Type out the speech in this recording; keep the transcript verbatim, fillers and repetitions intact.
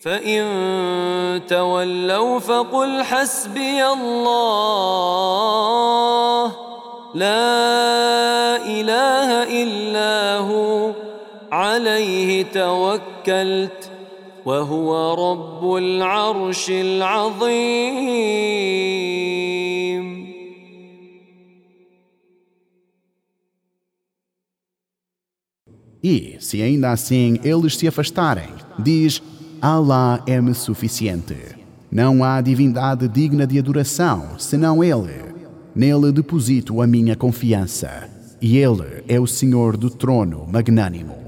فإن تولوا فقل حسبي الله لا إله إلا هو عليه توكلت وهو رب العرش العظيم. E, se ainda assim eles se afastarem, diz: Allah é-me suficiente. Não há divindade digna de adoração, senão Ele. Nele deposito a minha confiança. E Ele é o Senhor do trono magnânimo.